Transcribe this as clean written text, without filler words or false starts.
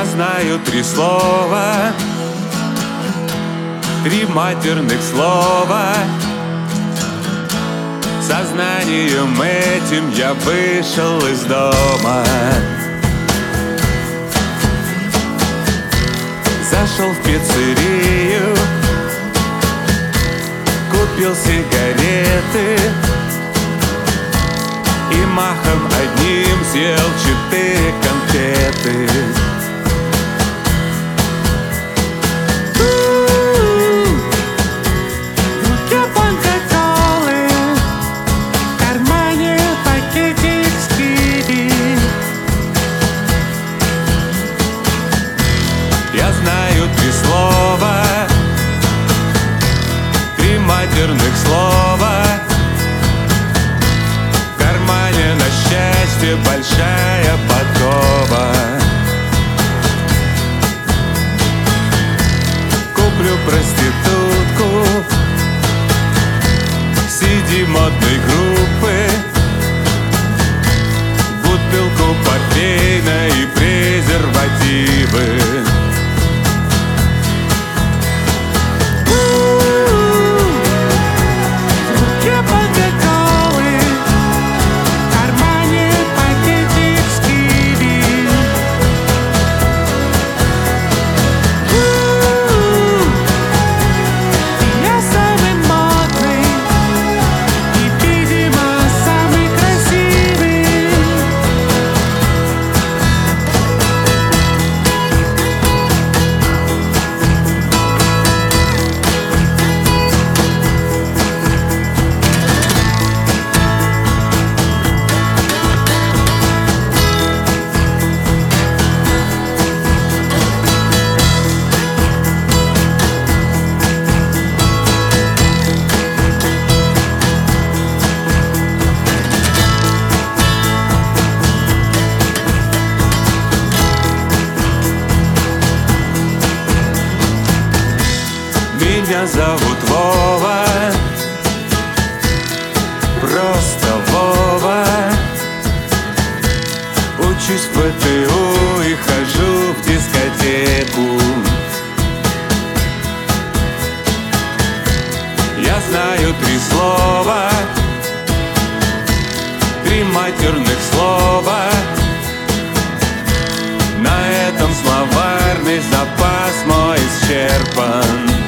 Я знаю 3 слова, 3 матерных слова. Сознанием этим я вышел из дома. Зашел в пиццерию, купил сигареты и махом одним съел 4 конфеты. Я знаю 3 слова, 3 матерных слова. В кармане на счастье большая подкова. Куплю проститутку CD модной группы, бутылку портвейна и презервативы. Меня зовут Вова, просто Вова. Учусь в ПТУ и хожу в дискотеку. Я знаю 3 слова, 3 матерных слова. На этом словарный запас мой исчерпан.